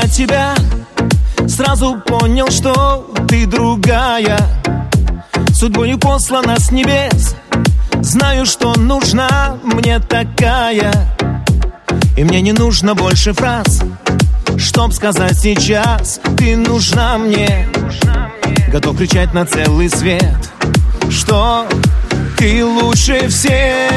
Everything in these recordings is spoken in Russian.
тебя, сразу понял, что ты другая. Судьбою послана с небес, знаю, что нужна мне такая. И мне не нужно больше фраз, чтоб сказать сейчас: ты нужна мне. Готов кричать на целый свет, что ты лучше всех.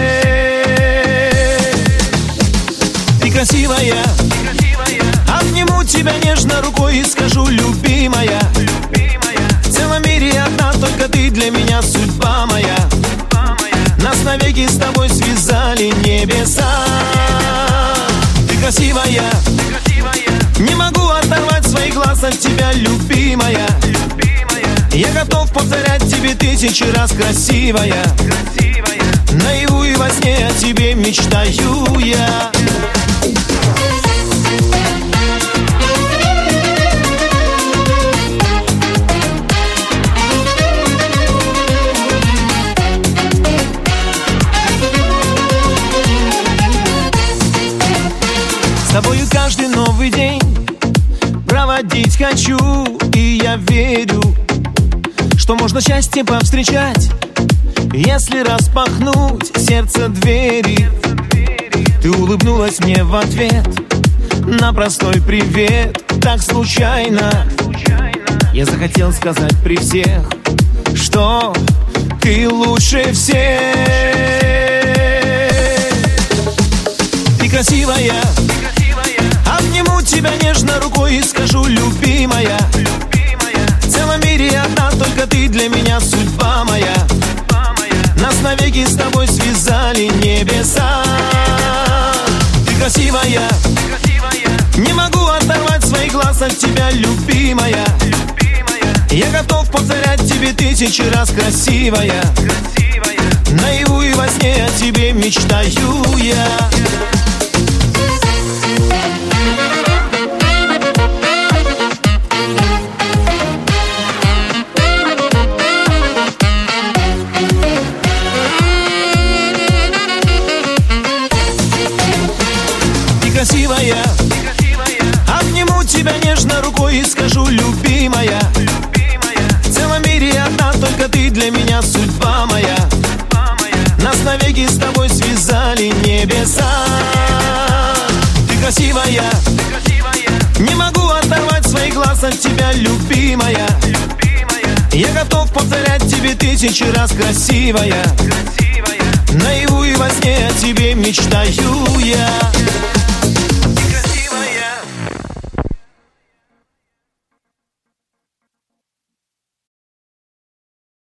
Ты красивая, обниму тебя нежно рукой и скажу: любимая. В целом мире одна только ты для меня, судьба моя. Нас навеки с тобой связали небеса. Ты красивая, не могу оторвать свои глаз от тебя, любимая. Я готов повторять тебе тысячи раз: красивая. Наяву и во сне о тебе мечтаю я. С тобою каждый новый день проводить хочу, и я верю, что можно счастье повстречать, если распахнуть сердце двери. Ты улыбнулась мне в ответ на простой привет, так случайно. Я захотел сказать при всех, что ты лучше всех. Ты красивая, обниму тебя нежно рукой и скажу: любимая. В целом мире одна только ты для меня, судьба моя. Нас навеки с тобой связали небеса. Ты красивая, не могу оторвать свои глаз от тебя, любимая. Я готов повторять тебе тысячи раз: красивая. Наяву и во сне о тебе мечтаю я. Красивая, обниму тебя нежно рукой и скажу: любимая. В целом мире одна только ты для меня, судьба моя. Нас навеки с тобой связали небеса. Ты красивая, не могу оторвать свои глаз от тебя, любимая. Я готов повторять тебе тысячи раз: красивая. Наяву и во сне о тебе мечтаю я.